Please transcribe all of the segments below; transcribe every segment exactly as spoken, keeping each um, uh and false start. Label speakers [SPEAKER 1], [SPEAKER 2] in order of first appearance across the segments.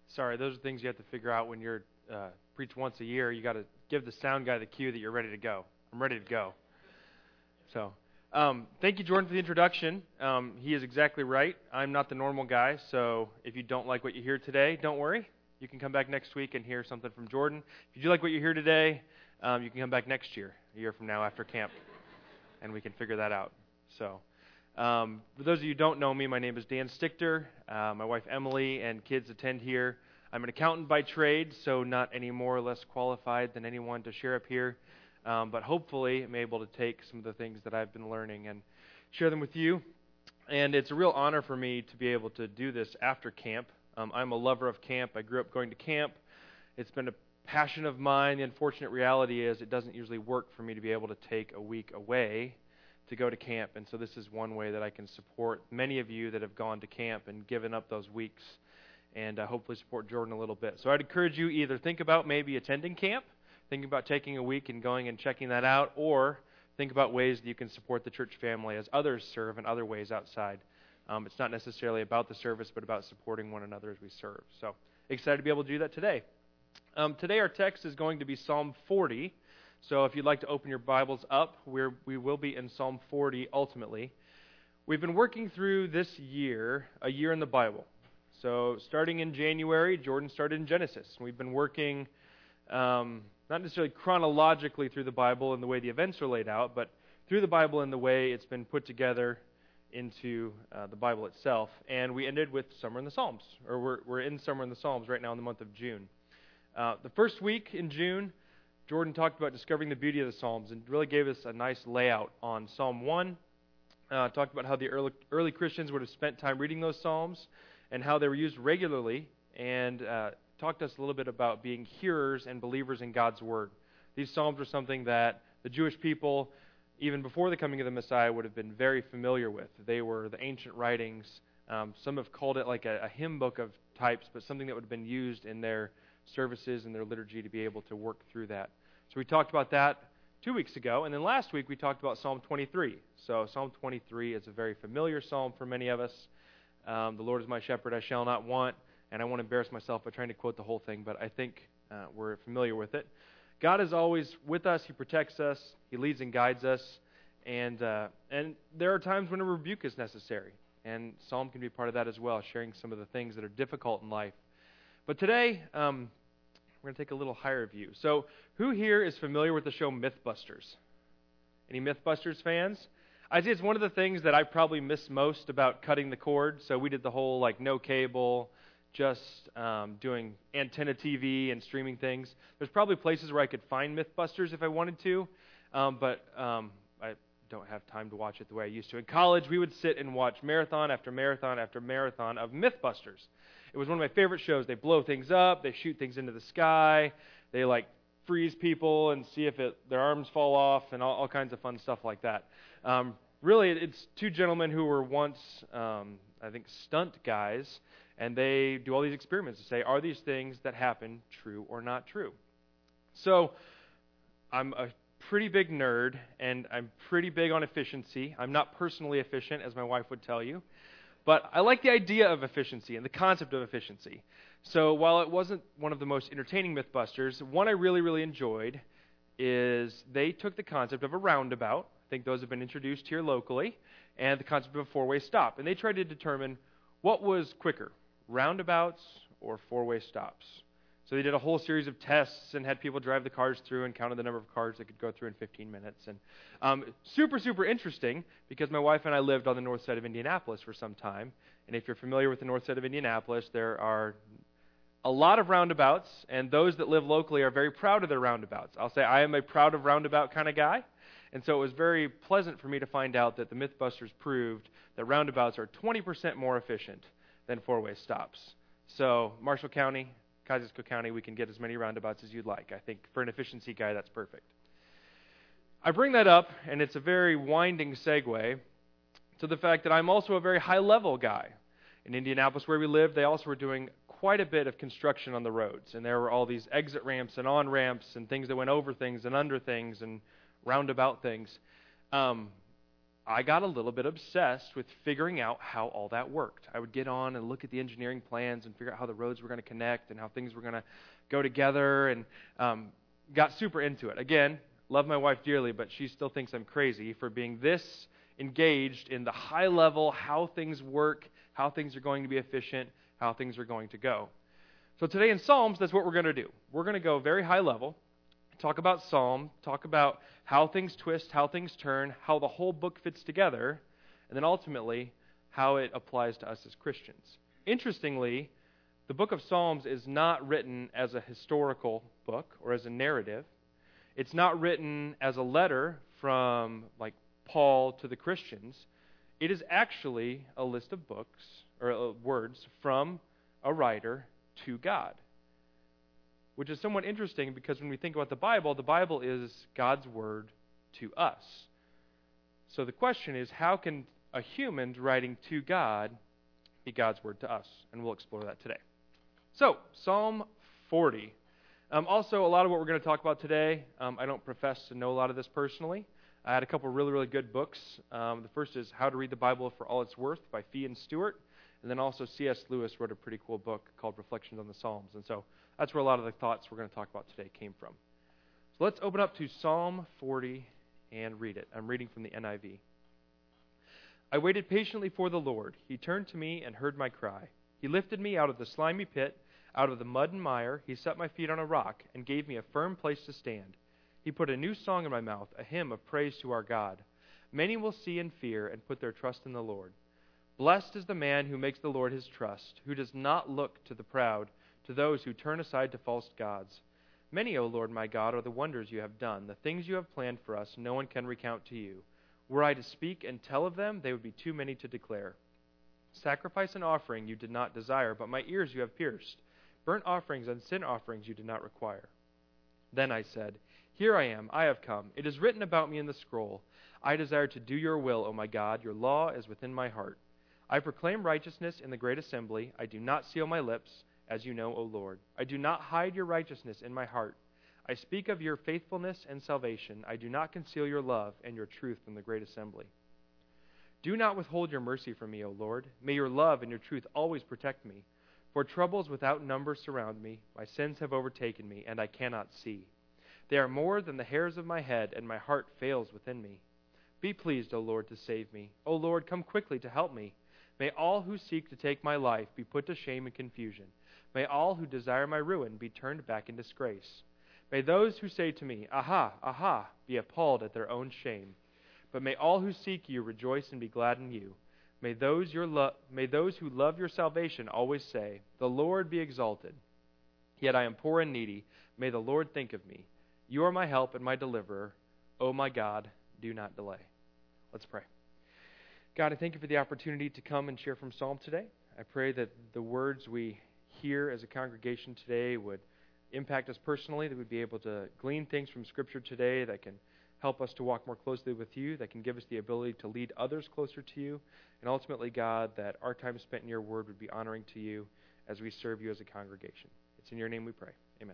[SPEAKER 1] Sorry, those are things you have to figure out when you're uh, preach once a year. You got to give the sound guy the cue that you're ready to go. I'm ready to go. So, um, thank you, Jordan, for the introduction. Um, he is exactly right. I'm not the normal guy, so if you don't like what you hear today, don't worry. You can come back next week and hear something from Jordan. If you do like what you hear today, um, you can come back next year, a year from now after camp, and we can figure that out. So, um, for those of you who don't know me, my name is Dan Stichter. Uh, my wife Emily and kids attend here. I'm an accountant by trade, so not any more or less qualified than anyone to share up here. Um, but hopefully I'm able to take some of the things that I've been learning and share them with you. And it's a real honor for me to be able to do this after camp. Um, I'm a lover of camp. I grew up going to camp. It's been a passion of mine. The unfortunate reality is it doesn't usually work for me to be able to take a week away to go to camp. And so this is one way that I can support many of you that have gone to camp and given up those weeks, and uh, hopefully support Jordan a little bit. So I'd encourage you either think about maybe attending camp, thinking about taking a week and going and checking that out, or think about ways that you can support the church family as others serve in other ways outside. Um, it's not necessarily about the service, but about supporting one another as we serve. So excited to be able to do that today. Um, today our text is going to be Psalm forty. So if you'd like to open your Bibles up, we're, we will be in Psalm forty ultimately. We've been working through this year, a year in the Bible. So starting in January, Jordan started in Genesis. We've been working um, not necessarily chronologically through the Bible and the way the events are laid out, but through the Bible and the way it's been put together into uh, the Bible itself. And we ended with Summer in the Psalms, or we're, we're in Summer in the Psalms right now in the month of June. Uh, the first week in June, Jordan talked about discovering the beauty of the Psalms and really gave us a nice layout on Psalm one. Uh, talked about how the early, early Christians would have spent time reading those Psalms and how they were used regularly, and uh, talked to us a little bit about being hearers and believers in God's Word. These Psalms were something that the Jewish people, even before the coming of the Messiah, would have been very familiar with. They were the ancient writings. Um, some have called it like a, a hymn book of types, but something that would have been used in their services and their liturgy to be able to work through that. So we talked about that two weeks ago, and then last week we talked about Psalm twenty-three. So Psalm twenty-three is a very familiar psalm for many of us. Um, the Lord is my shepherd, I shall not want, and I won't embarrass myself by trying to quote the whole thing, but I think uh, we're familiar with it. God is always with us. He protects us. He leads and guides us, and uh, and there are times when a rebuke is necessary, and Psalm can be part of that as well, sharing some of the things that are difficult in life. But today, um, we're going to take a little higher view. So who here is familiar with the show Mythbusters? Any Mythbusters fans? I see it's one of the things that I probably miss most about cutting the cord. So we did the whole, like, no cable, just um, doing antenna T V and streaming things. There's probably places where I could find Mythbusters if I wanted to, um, but um, I don't have time to watch it the way I used to. In college, we would sit and watch marathon after marathon after marathon of Mythbusters. It was one of my favorite shows. They blow things up. They shoot things into the sky. They, like, freeze people and see if it, their arms fall off and all, all kinds of fun stuff like that. Um, really, it's two gentlemen who were once, um, I think, stunt guys, and they do all these experiments to say, are these things that happen true or not true? So I'm a pretty big nerd, and I'm pretty big on efficiency. I'm not personally efficient, as my wife would tell you. But I like the idea of efficiency and the concept of efficiency. So while it wasn't one of the most entertaining Mythbusters, one I really, really enjoyed is they took the concept of a roundabout. I think those have been introduced here locally, and the concept of a four-way stop. And they tried to determine what was quicker, roundabouts or four-way stops. So they did a whole series of tests and had people drive the cars through and counted the number of cars that could go through in fifteen minutes. And um, super, super interesting, because my wife and I lived on the north side of Indianapolis for some time. And if you're familiar with the north side of Indianapolis, there are a lot of roundabouts, and those that live locally are very proud of their roundabouts. I'll say I am a proud of roundabout kind of guy. And so it was very pleasant for me to find out that the Mythbusters proved that roundabouts are twenty percent more efficient than four-way stops. So Marshall County, Kosciuszko County, we can get as many roundabouts as you'd like. I think for an efficiency guy, that's perfect. I bring that up, and it's a very winding segue to the fact that I'm also a very high-level guy. In Indianapolis, where we live, they also were doing quite a bit of construction on the roads, and there were all these exit ramps and on-ramps and things that went over things and under things and roundabout things. Um, I got a little bit obsessed with figuring out how all that worked. I would get on and look at the engineering plans and figure out how the roads were going to connect and how things were going to go together, and um, got super into it. Again, love my wife dearly, but she still thinks I'm crazy for being this engaged in the high level, how things work, how things are going to be efficient, how things are going to go. So today in Psalms, that's what we're going to do. We're going to go very high level, talk about Psalm, talk about how things twist, how things turn, how the whole book fits together, and then ultimately how it applies to us as Christians. Interestingly, the book of Psalms is not written as a historical book or as a narrative. It's not written as a letter from like Paul to the Christians. It is actually a list of books or uh, words from a writer to God, which is somewhat interesting because when we think about the Bible, the Bible is God's word to us. So the question is, how can a human writing to God be God's word to us? And we'll explore that today. So, Psalm forty. Um, also, a lot of what we're going to talk about today, um, I don't profess to know a lot of this personally. I had a couple really, really good books. Um, the first is How to Read the Bible for All It's Worth by Fee and Stewart. And then also C S Lewis wrote a pretty cool book called Reflections on the Psalms. And so that's where a lot of the thoughts we're going to talk about today came from. So let's open up to Psalm forty and read it. I'm reading from the N I V. I waited patiently for the Lord. He turned to me and heard my cry. He lifted me out of the slimy pit, out of the mud and mire. He set my feet on a rock and gave me a firm place to stand. He put a new song in my mouth, a hymn of praise to our God. Many will see and fear and put their trust in the Lord. Blessed is the man who makes the Lord his trust, who does not look to the proud, to those who turn aside to false gods. Many, O Lord my God, are the wonders you have done, the things you have planned for us, no one can recount to you. Were I to speak and tell of them, they would be too many to declare. Sacrifice and offering you did not desire, but my ears you have pierced. Burnt offerings and sin offerings you did not require. Then I said, Here I am, I have come. It is written about me in the scroll. I desire to do your will, O my God. Your law is within my heart. I proclaim righteousness in the great assembly. I do not seal my lips, as you know, O Lord. I do not hide your righteousness in my heart. I speak of your faithfulness and salvation. I do not conceal your love and your truth from the great assembly. Do not withhold your mercy from me, O Lord. May your love and your truth always protect me. For troubles without number surround me. My sins have overtaken me, and I cannot see. They are more than the hairs of my head, and my heart fails within me. Be pleased, O Lord, to save me. O Lord, come quickly to help me. May all who seek to take my life be put to shame and confusion. May all who desire my ruin be turned back in disgrace. May those who say to me, Aha, aha, be appalled at their own shame. But may all who seek you rejoice and be glad in you. May those, your lo- may those who love your salvation always say, The Lord be exalted. Yet I am poor and needy. May the Lord think of me. You are my help and my deliverer. O my God, do not delay. Let's pray. God, I thank you for the opportunity to come and share from Psalm today. I pray that the words we hear as a congregation today would impact us personally, that we'd be able to glean things from Scripture today that can help us to walk more closely with you, that can give us the ability to lead others closer to you, and ultimately, God, that our time spent in your word would be honoring to you as we serve you as a congregation. It's in your name we pray. Amen.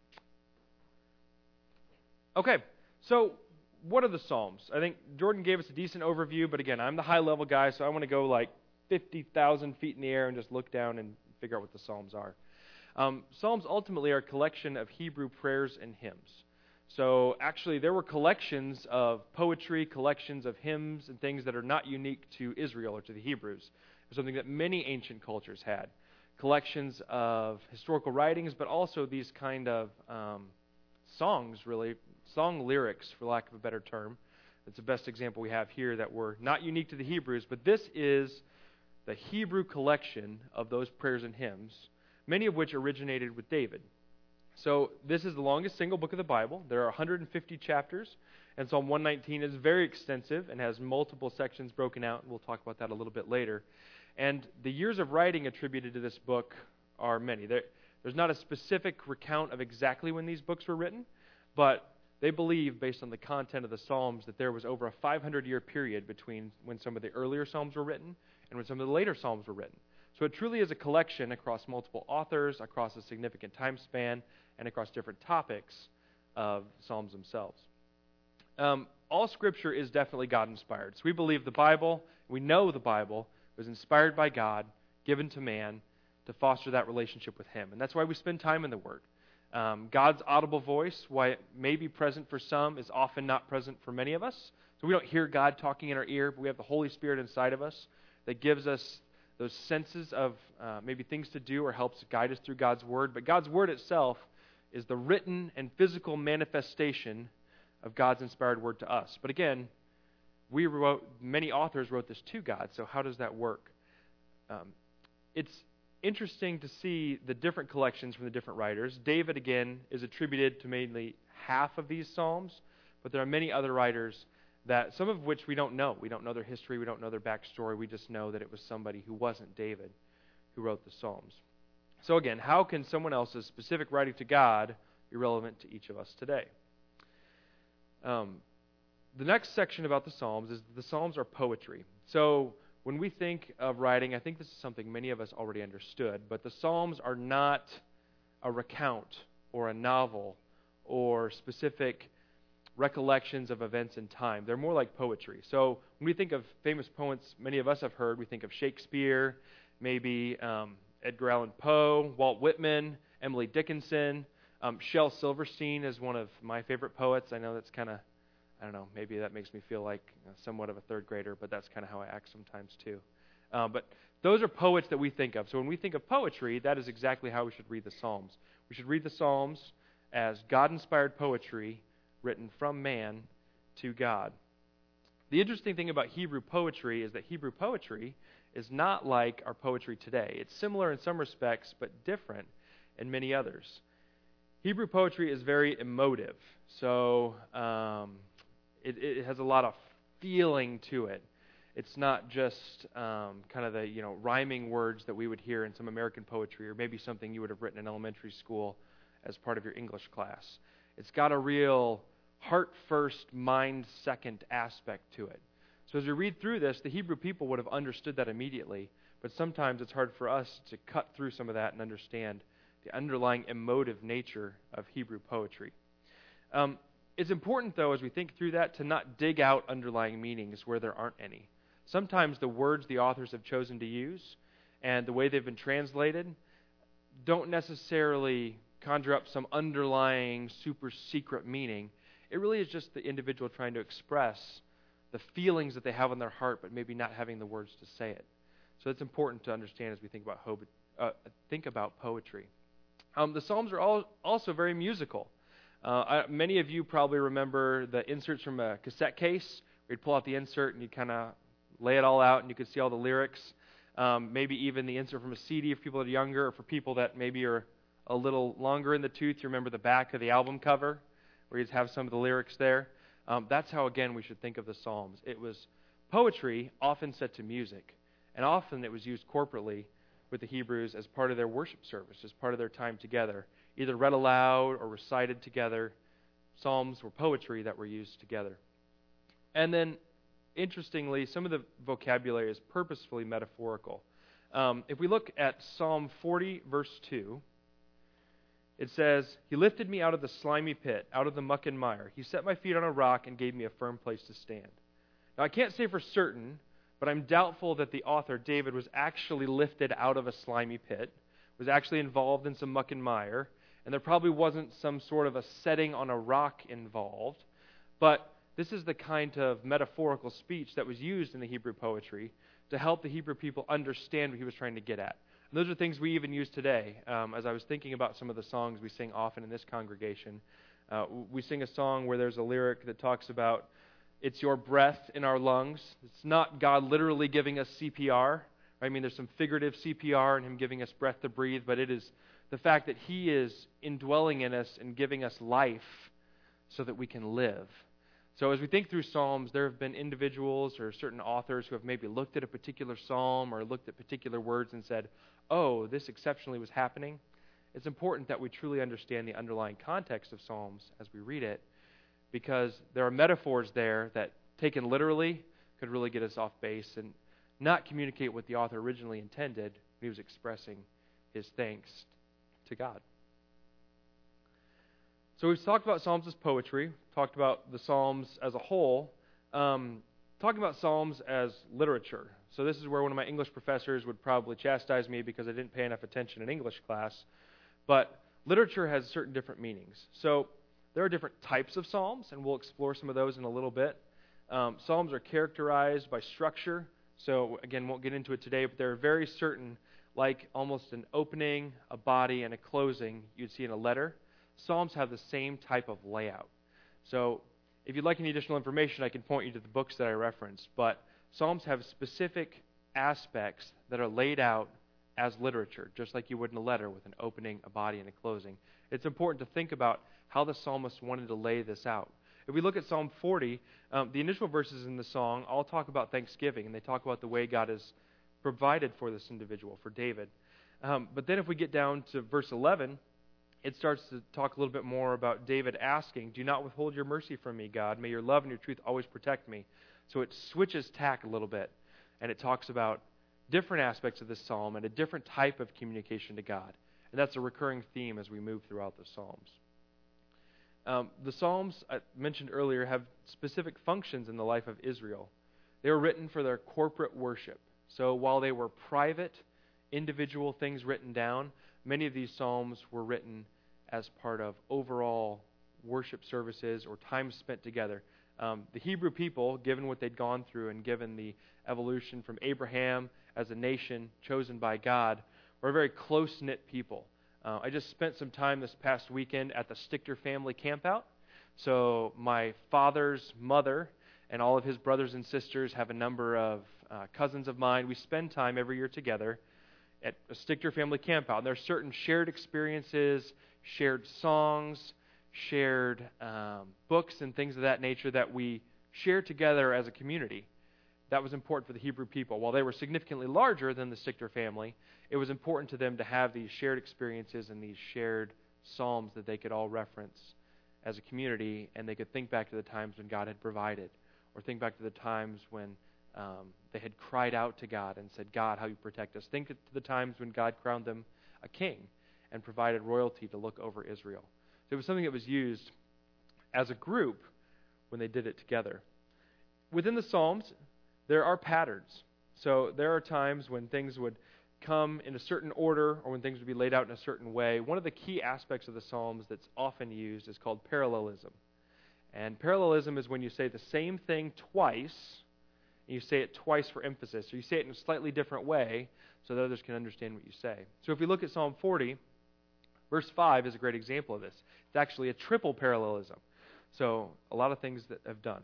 [SPEAKER 1] Okay, so what are the Psalms? I think Jordan gave us a decent overview, but again, I'm the high-level guy, so I want to go like fifty thousand feet in the air and just look down and figure out what the Psalms are. Um, Psalms ultimately are a collection of Hebrew prayers and hymns. So actually, there were collections of poetry, collections of hymns, and things that are not unique to Israel or to the Hebrews. It's something that many ancient cultures had. Collections of historical writings, but also these kind of um, songs, really, song lyrics, for lack of a better term. That's the best example we have here that were not unique to the Hebrews, but this is the Hebrew collection of those prayers and hymns, many of which originated with David. So this is the longest single book of the Bible. There are one hundred fifty chapters, and Psalm one nineteen is very extensive and has multiple sections broken out, and we'll talk about that a little bit later. And the years of writing attributed to this book are many. There, there's not a specific recount of exactly when these books were written, but they believe, based on the content of the Psalms, that there was over a five hundred year period between when some of the earlier Psalms were written and when some of the later Psalms were written. So it truly is a collection across multiple authors, across a significant time span, and across different topics of Psalms themselves. Um, all Scripture is definitely God-inspired. So we believe the Bible, we know the Bible was inspired by God, given to man to foster that relationship with Him. And that's why we spend time in the Word. Um, God's audible voice, while it may be present for some, is often not present for many of us. So we don't hear God talking in our ear, but we have the Holy Spirit inside of us that gives us those senses of uh, maybe things to do or helps guide us through God's Word. But God's Word itself is the written and physical manifestation of God's inspired Word to us. But again, we wrote, many authors wrote this to God, so how does that work? Um, it's interesting to see the different collections from the different writers. David, again, is attributed to mainly half of these Psalms, but there are many other writers that, some of which we don't know. We don't know their history, we don't know their backstory, we just know that it was somebody who wasn't David who wrote the Psalms. So again, how can someone else's specific writing to God be relevant to each of us today? Um, the next section about the Psalms is the Psalms are poetry. So when we think of writing, I think this is something many of us already understood, but the Psalms are not a recount or a novel or specific recollections of events in time. They're more like poetry. So when we think of famous poets many of us have heard, we think of Shakespeare, maybe um, Edgar Allan Poe, Walt Whitman, Emily Dickinson. Um, Shel Silverstein is one of my favorite poets. I know that's kind of, I don't know, maybe that makes me feel like uh, somewhat of a third grader, but that's kind of how I act sometimes too. Uh, but those are poets that we think of. So when we think of poetry, that is exactly how we should read the Psalms. We should read the Psalms as God-inspired poetry written from man to God. The interesting thing about Hebrew poetry is that Hebrew poetry is not like our poetry today. It's similar in some respects, but different in many others. Hebrew poetry is very emotive, so um, it, it has a lot of feeling to it. It's not just um, kind of the you know rhyming words that we would hear in some American poetry, or maybe something you would have written in elementary school as part of your English class. It's got a real heart first, mind second aspect to it. So as we read through this, the Hebrew people would have understood that immediately, but sometimes it's hard for us to cut through some of that and understand the underlying emotive nature of Hebrew poetry. Um, it's important, though, as we think through that, to not dig out underlying meanings where there aren't any. Sometimes the words the authors have chosen to use and the way they've been translated don't necessarily conjure up some underlying super secret meaning. It really is just the individual trying to express the feelings that they have in their heart, but maybe not having the words to say it. So it's important to understand as we think about ho- uh, think about poetry. Um, the Psalms are all also very musical. Uh, I, many of you probably remember the inserts from a cassette case, where you'd pull out the insert and you'd kind of lay it all out and you could see all the lyrics. Um, maybe even the insert from a C D if people that are younger, or for people that maybe are a little longer in the tooth, you remember the back of the album cover, where you'd have some of the lyrics there. Um, that's how, again, we should think of the Psalms. It was poetry often set to music, and often it was used corporately with the Hebrews as part of their worship service, as part of their time together, either read aloud or recited together. Psalms were poetry that were used together. And then, interestingly, some of the vocabulary is purposefully metaphorical. Um, if we look at Psalm forty, verse two, it says, "He lifted me out of the slimy pit, out of the muck and mire. He set my feet on a rock and gave me a firm place to stand." Now, I can't say for certain, but I'm doubtful that the author, David, was actually lifted out of a slimy pit, was actually involved in some muck and mire, and there probably wasn't some sort of a setting on a rock involved. But this is the kind of metaphorical speech that was used in the Hebrew poetry to help the Hebrew people understand what he was trying to get at. And those are things we even use today. Um, as I was thinking about some of the songs we sing often in this congregation, uh, we sing a song where there's a lyric that talks about, "It's your breath in our lungs." It's not God literally giving us C P R. I mean, there's some figurative C P R and Him giving us breath to breathe, but it is the fact that He is indwelling in us and giving us life so that we can live. So as we think through Psalms, there have been individuals or certain authors who have maybe looked at a particular psalm or looked at particular words and said, "Oh, this exceptionally was happening." It's important that we truly understand the underlying context of Psalms as we read it, because there are metaphors there that, taken literally, could really get us off base and not communicate what the author originally intended when he was expressing his thanks to God. So we've talked about Psalms as poetry, talked about the Psalms as a whole, um, talking about Psalms as literature. So this is where one of my English professors would probably chastise me because I didn't pay enough attention in English class. But literature has certain different meanings. So there are different types of Psalms, and we'll explore some of those in a little bit. Um, Psalms are characterized by structure. So again, won't get into it today, but there are very certain, like almost an opening, a body, and a closing you'd see in a letter. Psalms have the same type of layout. So if you'd like any additional information, I can point you to the books that I referenced. But Psalms have specific aspects that are laid out as literature, just like you would in a letter with an opening, a body, and a closing. It's important to think about how the psalmist wanted to lay this out. If we look at Psalm forty, um, the initial verses in the song all talk about thanksgiving, and they talk about the way God has provided for this individual, for David. Um, but then if we get down to verse eleven, it starts to talk a little bit more about David asking, "Do not withhold your mercy from me, God. May your love and your truth always protect me." So it switches tack a little bit, and it talks about different aspects of this psalm and a different type of communication to God. And that's a recurring theme as we move throughout the Psalms. Um, the Psalms, I mentioned earlier, have specific functions in the life of Israel. They were written for their corporate worship. So while they were private, individual things written down, many of these psalms were written as part of overall worship services or time spent together. Um, the Hebrew people, given what they'd gone through and given the evolution from Abraham as a nation chosen by God, were a very close-knit people. Uh, I just spent some time this past weekend at the Stichter family campout. So my father's mother and all of his brothers and sisters have a number of uh, cousins of mine. We spend time every year together at a Stichter family campout. And there are certain shared experiences, shared songs, shared um, books and things of that nature that we share together as a community. That was important for the Hebrew people. While they were significantly larger than the Stichter family, it was important to them to have these shared experiences and these shared psalms that they could all reference as a community, and they could think back to the times when God had provided, or think back to the times when um, they had cried out to God and said, "God, how you protect us." Think to the times when God crowned them a king and provided royalty to look over Israel. So it was something that was used as a group when they did it together. Within the Psalms, there are patterns. So there are times when things would come in a certain order or when things would be laid out in a certain way. One of the key aspects of the Psalms that's often used is called parallelism. And parallelism is when you say the same thing twice, and you say it twice for emphasis. So you say it in a slightly different way so that others can understand what you say. So if we look at Psalm forty, verse five is a great example of this. It's actually a triple parallelism. So a lot of things that have done.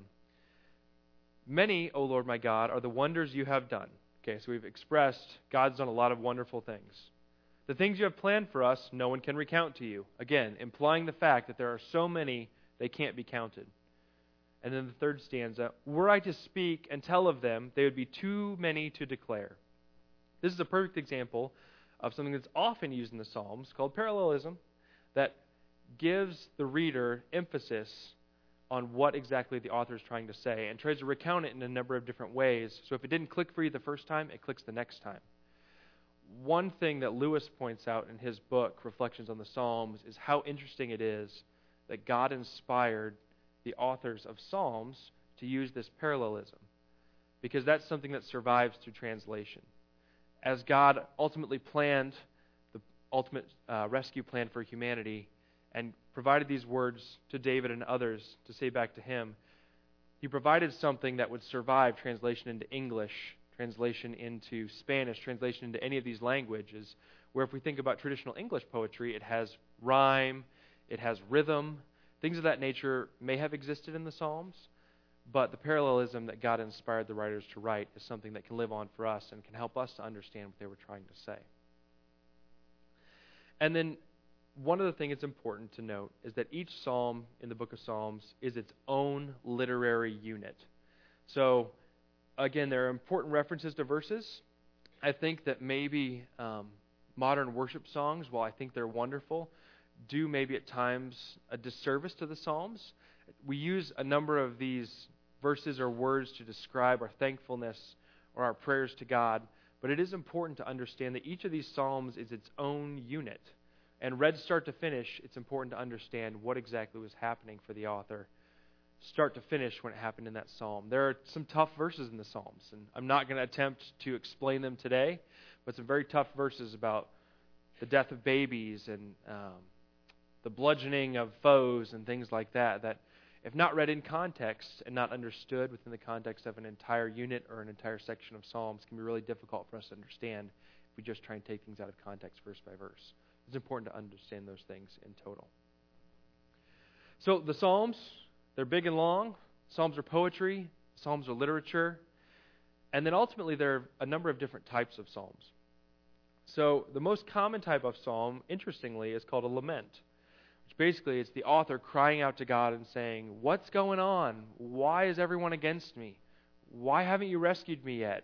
[SPEAKER 1] "Many, O Lord my God, are the wonders you have done." Okay, so we've expressed God's done a lot of wonderful things. "The things you have planned for us, no one can recount to you." Again, implying the fact that there are so many they can't be counted. And then the third stanza, "Were I to speak and tell of them, they would be too many to declare." This is a perfect example of something that's often used in the Psalms called parallelism that gives the reader emphasis on what exactly the author is trying to say and tries to recount it in a number of different ways. So if it didn't click for you the first time, it clicks the next time. One thing that Lewis points out in his book, Reflections on the Psalms, is how interesting it is that God inspired the authors of Psalms to use this parallelism, because that's something that survives through translation. As God ultimately planned the ultimate uh, rescue plan for humanity and provided these words to David and others to say back to him, he provided something that would survive translation into English, translation into Spanish, translation into any of these languages, where if we think about traditional English poetry, it has rhyme, it has rhythm. Things of that nature may have existed in the Psalms, but the parallelism that God inspired the writers to write is something that can live on for us and can help us to understand what they were trying to say. And then one other thing that's important to note is that each psalm in the book of Psalms is its own literary unit. So, again, there are important references to verses. I think that maybe um, modern worship songs, while I think they're wonderful, do maybe at times a disservice to the Psalms. We use a number of these verses or words to describe our thankfulness or our prayers to God, but it is important to understand that each of these Psalms is its own unit. And read start to finish, it's important to understand what exactly was happening for the author, start to finish, when it happened in that psalm. There are some tough verses in the Psalms, and I'm not going to attempt to explain them today, but some very tough verses about the death of babies and um, the bludgeoning of foes and things like that, that if not read in context and not understood within the context of an entire unit or an entire section of Psalms, can be really difficult for us to understand if we just try and take things out of context verse by verse. It's important to understand those things in total. So the Psalms, they're big and long. Psalms are poetry. Psalms are literature. And then ultimately there are a number of different types of Psalms. So the most common type of Psalm, interestingly, is called a lament. Which basically is the author crying out to God and saying, what's going on? Why is everyone against me? Why haven't you rescued me yet?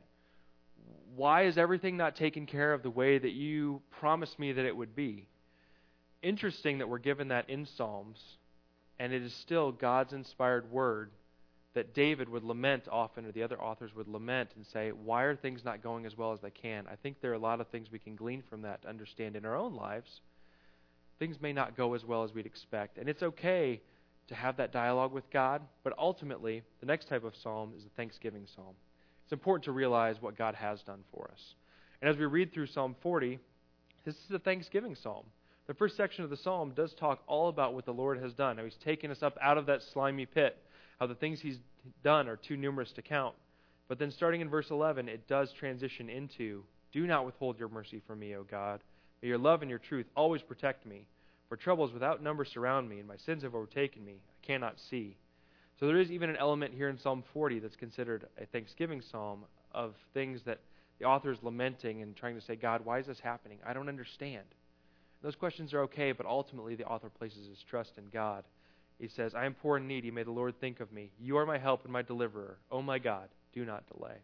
[SPEAKER 1] Why is everything not taken care of the way that you promised me that it would be? Interesting that we're given that in Psalms, and it is still God's inspired word that David would lament often, or the other authors would lament and say, why are things not going as well as they can? I think there are a lot of things we can glean from that to understand in our own lives. Things may not go as well as we'd expect, and it's okay to have that dialogue with God, but ultimately, the next type of psalm is the thanksgiving psalm. It's important to realize what God has done for us. And as we read through Psalm forty, this is a thanksgiving psalm. The first section of the psalm does talk all about what the Lord has done, how He's taken us up out of that slimy pit, how the things He's done are too numerous to count. But then starting in verse eleven, it does transition into, do not withhold your mercy from me, O God. May your love and your truth always protect me. For troubles without number surround me, and my sins have overtaken me. I cannot see. So there is even an element here in Psalm forty that's considered a thanksgiving psalm of things that the author is lamenting and trying to say, God, why is this happening? I don't understand. Those questions are okay, but ultimately the author places his trust in God. He says, I am poor and needy. May the Lord think of me. You are my help and my deliverer. Oh my God, do not delay.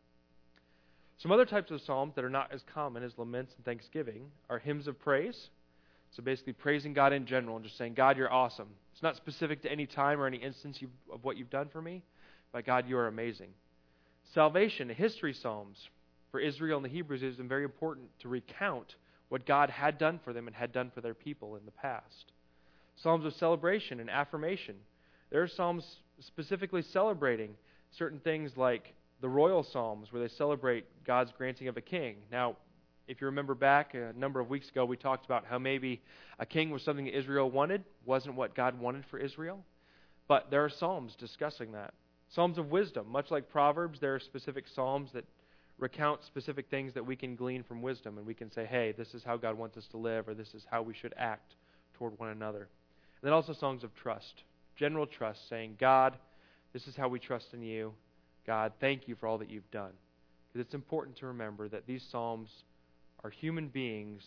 [SPEAKER 1] Some other types of psalms that are not as common as laments and thanksgiving are hymns of praise. So basically praising God in general and just saying, God, you're awesome. It's not specific to any time or any instance you've, of what you've done for me, but God, you are amazing. Salvation, history psalms for Israel and the Hebrews, it has been very important to recount what God had done for them and had done for their people in the past. Psalms of celebration and affirmation. There are psalms specifically celebrating certain things like the royal psalms where they celebrate God's granting of a king. Now, if you remember back a number of weeks ago, we talked about how maybe a king was something that Israel wanted, wasn't what God wanted for Israel. But there are psalms discussing that. Psalms of wisdom. Much like Proverbs, there are specific psalms that recount specific things that we can glean from wisdom. And we can say, hey, this is how God wants us to live, or this is how we should act toward one another. And then also songs of trust. General trust, saying, God, this is how we trust in you. God, thank you for all that you've done. Because it's important to remember that these psalms are human beings'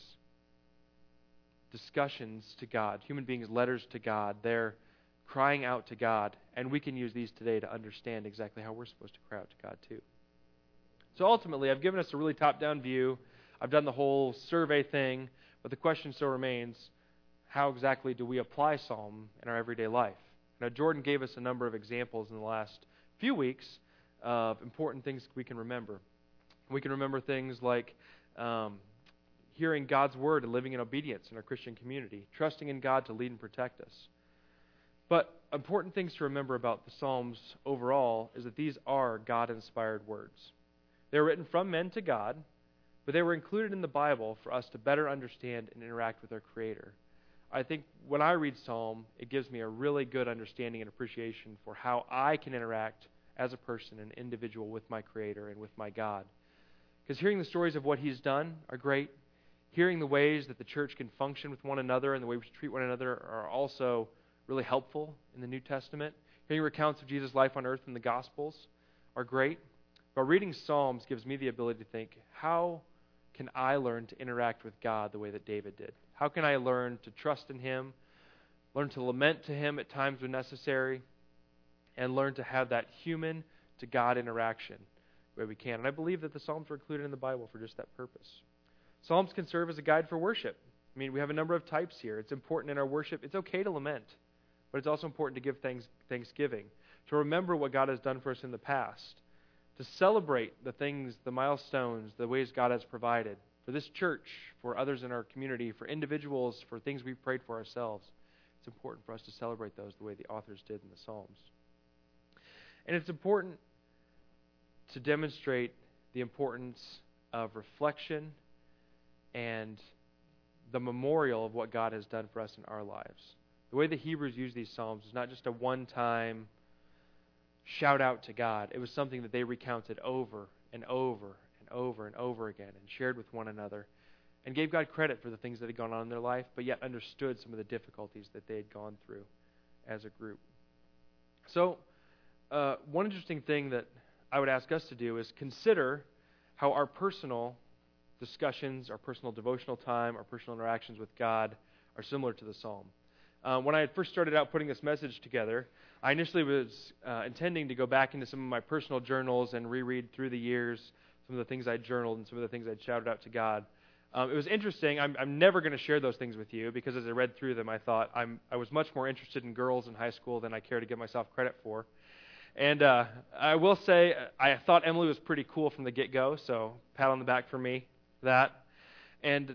[SPEAKER 1] discussions to God, human beings' letters to God. They're crying out to God, and we can use these today to understand exactly how we're supposed to cry out to God too. So ultimately, I've given us a really top-down view. I've done the whole survey thing, but the question still remains, how exactly do we apply Psalm in our everyday life? Now, Jordan gave us a number of examples in the last few weeks of important things we can remember. We can remember things like Um, hearing God's word and living in obedience in our Christian community, trusting in God to lead and protect us. But important things to remember about the Psalms overall is that these are God-inspired words. They were written from men to God, but they were included in the Bible for us to better understand and interact with our Creator. I think when I read Psalm, it gives me a really good understanding and appreciation for how I can interact as a person, an individual, with my Creator and with my God. Because hearing the stories of what He's done are great. Hearing the ways that the church can function with one another and the way we should treat one another are also really helpful in the New Testament. Hearing recounts of Jesus' life on earth in the Gospels are great. But reading Psalms gives me the ability to think, how can I learn to interact with God the way that David did? How can I learn to trust in Him, learn to lament to Him at times when necessary, and learn to have that human to God interaction where we can. And I believe that the Psalms were included in the Bible for just that purpose. Psalms can serve as a guide for worship. I mean, we have a number of types here. It's important in our worship. It's okay to lament, but it's also important to give thanks, thanksgiving, to remember what God has done for us in the past, to celebrate the things, the milestones, the ways God has provided, for for this church, for others in our community, for individuals, for things we've prayed for ourselves. It's important for us to celebrate those the way the authors did in the Psalms. And it's important to demonstrate the importance of reflection and the memorial of what God has done for us in our lives. The way the Hebrews use these Psalms is not just a one-time shout out to God. It was something that they recounted over and over and over and over again and shared with one another and gave God credit for the things that had gone on in their life, but yet understood some of the difficulties that they had gone through as a group. So, uh, one interesting thing that I would ask us to do is consider how our personal discussions, our personal devotional time, our personal interactions with God are similar to the Psalm. Uh, when I had first started out putting this message together, I initially was uh, intending to go back into some of my personal journals and reread through the years some of the things I journaled and some of the things I'd shouted out to God. Um, it was interesting. I'm, I'm never going to share those things with you because as I read through them, I thought I'm, I was much more interested in girls in high school than I care to give myself credit for. And uh, I will say I thought Emily was pretty cool from the get-go, so pat on the back for me for that. And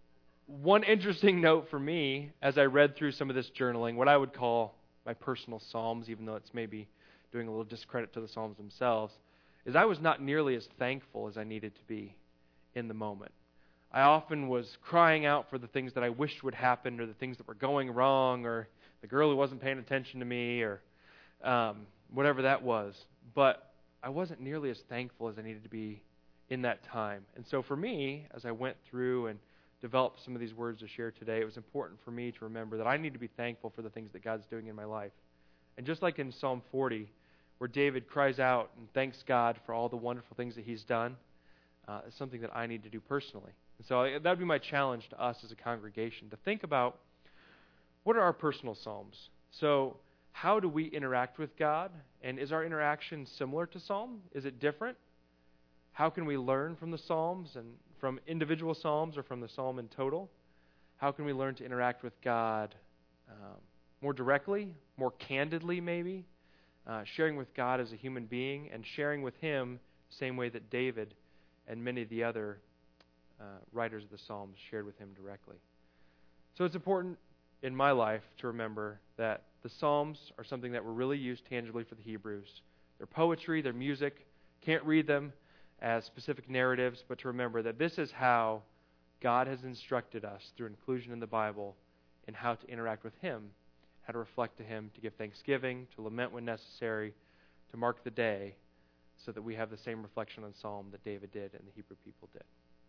[SPEAKER 1] one interesting note for me as I read through some of this journaling, what I would call my personal Psalms, even though it's maybe doing a little discredit to the Psalms themselves, is I was not nearly as thankful as I needed to be in the moment. I often was crying out for the things that I wished would happen or the things that were going wrong or the girl who wasn't paying attention to me or um, whatever that was. But I wasn't nearly as thankful as I needed to be in that time. And so for me, as I went through and developed some of these words to share today, it was important for me to remember that I need to be thankful for the things that God's doing in my life. And just like in Psalm forty, where David cries out and thanks God for all the wonderful things that he's done, uh, it's something that I need to do personally. And so that would be my challenge to us as a congregation, to think about what are our personal Psalms. So how do we interact with God? And is our interaction similar to Psalm? Is it different? How can we learn from the Psalms and from individual Psalms or from the Psalm in total? How can we learn to interact with God um, more directly, more candidly maybe, uh, sharing with God as a human being and sharing with Him the same way that David and many of the other uh, writers of the Psalms shared with Him directly. So it's important in my life to remember that the Psalms are something that were really used tangibly for the Hebrews. They're poetry, they're music. Can't read them as specific narratives, but to remember that this is how God has instructed us through inclusion in the Bible in how to interact with Him, how to reflect to Him, to give thanksgiving, to lament when necessary, to mark the day, so that we have the same reflection on Psalm that David did and the Hebrew people did.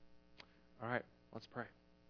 [SPEAKER 1] All right, let's pray.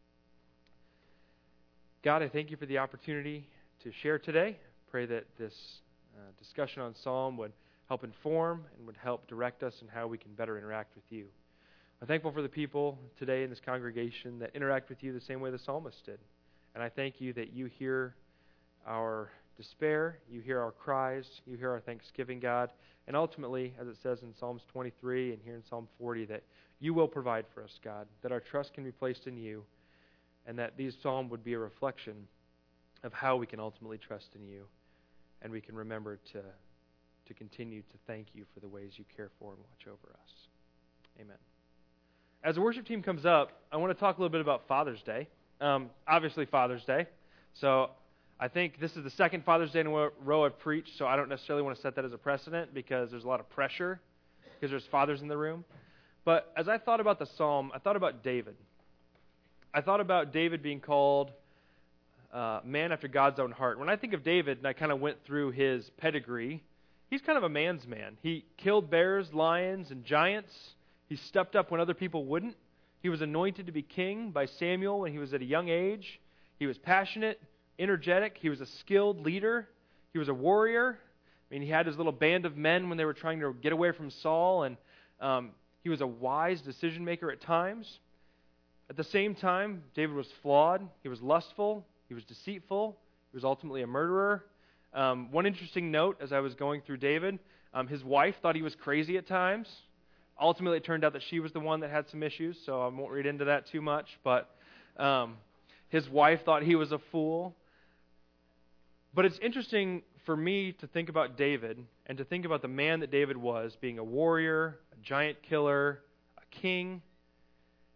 [SPEAKER 1] God, I thank You for the opportunity to share today. Pray that this uh, discussion on Psalm would help inform and would help direct us in how we can better interact with You. I'm thankful for the people today in this congregation that interact with You the same way the psalmist did. And I thank You that You hear our despair, You hear our cries, You hear our thanksgiving, God, and ultimately, as it says in Psalms twenty-three and here in Psalm forty, that You will provide for us, God, that our trust can be placed in You, and that these psalms would be a reflection of how we can ultimately trust in You, and we can remember to to continue to thank You for the ways You care for and watch over us. Amen. As the worship team comes up, I want to talk a little bit about Father's Day. Um, obviously Father's Day. So I think this is the second Father's Day in a row I've preached, so I don't necessarily want to set that as a precedent because there's a lot of pressure because there's fathers in the room. But as I thought about the psalm, I thought about David. I thought about David being called uh, man after God's own heart. When I think of David, and I kind of went through his pedigree, he's kind of a man's man. He killed bears, lions, and giants. He stepped up when other people wouldn't. He was anointed to be king by Samuel when he was at a young age. He was passionate, energetic. He was a skilled leader. He was a warrior. I mean, he had his little band of men when they were trying to get away from Saul, and um, he was a wise decision maker at times. At the same time, David was flawed. He was lustful. He was deceitful. He was ultimately a murderer. Um, one interesting note as I was going through David, um, his wife thought he was crazy at times. Ultimately, it turned out that she was the one that had some issues, so I won't read into that too much. But um, his wife thought he was a fool. But it's interesting for me to think about David and to think about the man that David was, being a warrior, a giant killer, a king,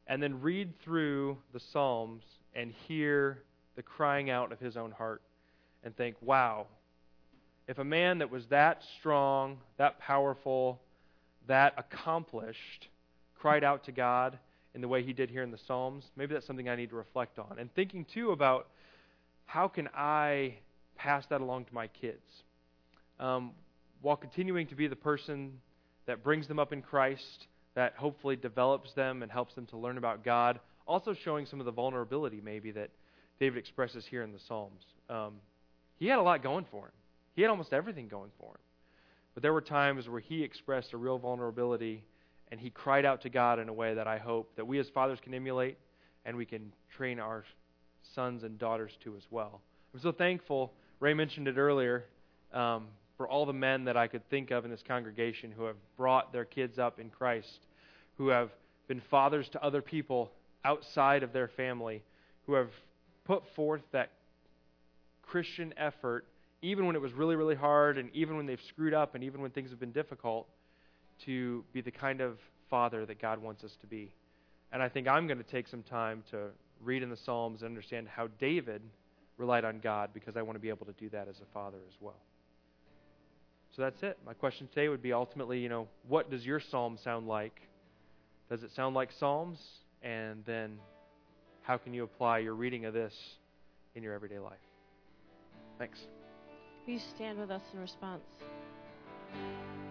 [SPEAKER 1] and then read through the Psalms and hear the crying out of his own heart and think, wow, if a man that was that strong, that powerful, that accomplished cried out to God in the way he did here in the Psalms, maybe that's something I need to reflect on. And thinking, too, about how can I pass that along to my kids? Um, while continuing to be the person that brings them up in Christ, that hopefully develops them and helps them to learn about God, also showing some of the vulnerability maybe that David expresses here in the Psalms. Um, he had a lot going for him. He had almost everything going for him. But there were times where he expressed a real vulnerability, and he cried out to God in a way that I hope that we as fathers can emulate, and we can train our sons and daughters to as well. I'm so thankful, Ray mentioned it earlier, um, for all the men that I could think of in this congregation who have brought their kids up in Christ, who have been fathers to other people outside of their family, who have put forth that Christian effort even when it was really, really hard, and even when they've screwed up, and even when things have been difficult, to be the kind of father that God wants us to be. And I think I'm going to take some time to read in the Psalms and understand how David relied on God, because I want to be able to do that as a father as well. So that's it. My question today would be ultimately, you know, what does your psalm sound like? Does it sound like Psalms? And then how can you apply your reading of this in your everyday life? Thanks.
[SPEAKER 2] Will you stand with us in response?